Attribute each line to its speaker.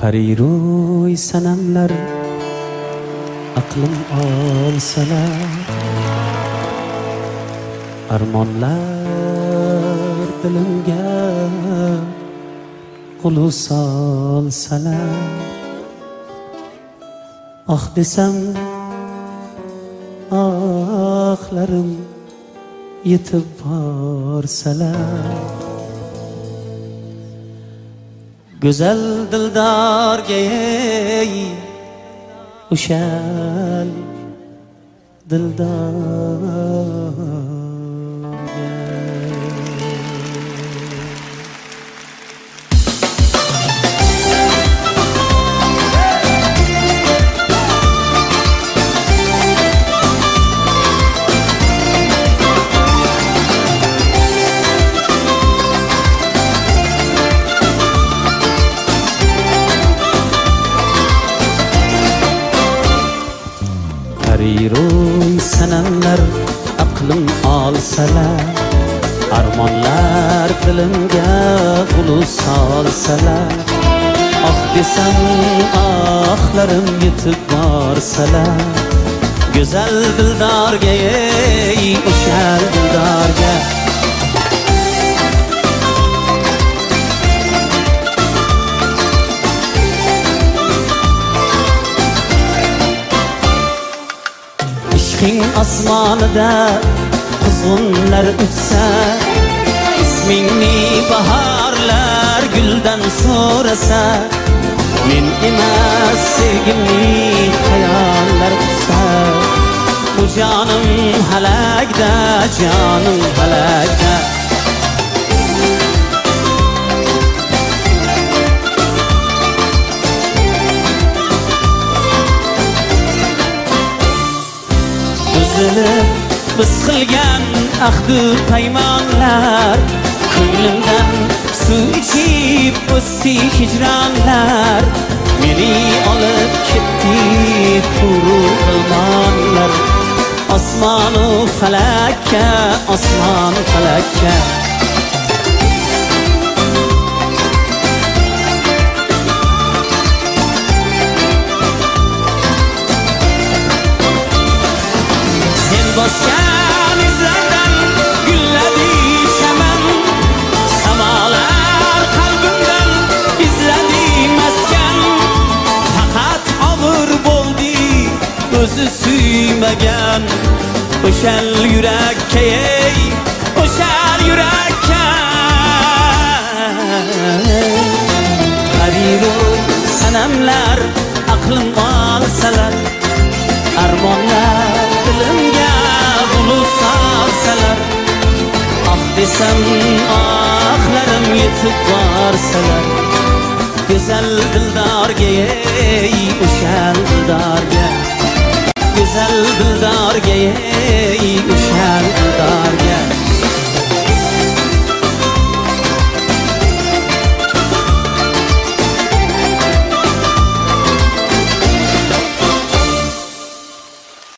Speaker 1: Pariro'y sanamlar aqlim olsalar, armonlar dilimga qulu solsalar, ah desam ohlarim yetib borsalar, go'zal dildorga o'shal dildorga. Pariro'y sanamlar aqlim olsalar, armonlar dilimga qulu solsalar, ah desam ohlarim yetib borsalar, go'zal dildorga o'shal dildorga. Ishqing osmonida quzg'unlar uchsa, ismingni bahorlar guldan so'rasa, men emas sevgimni xayollar uchsa, bu jonim halakda, jonim halakda. Biz qilgan ahdu paymonlar, ko'nglimdan suv ichib o'sdi hijronlar, meni olib ketdi huru qilmonlar, osmonu falakka, osmon falakka. Bosgan izlardan gulladi chaman, samolar qalbimdan izladi maskan, faqat og'ir bo'ldi o'zi suymagan, o'shal yurakka, o'shal yurakka. Pariro'y sanamlar aqlim olsalar, armonlar dilimga qulu solsalar, ah desam ohlarim yetib borsalar, go'zal dildorga o'shal dildorga, go'zal dildorga o'shal dildorga.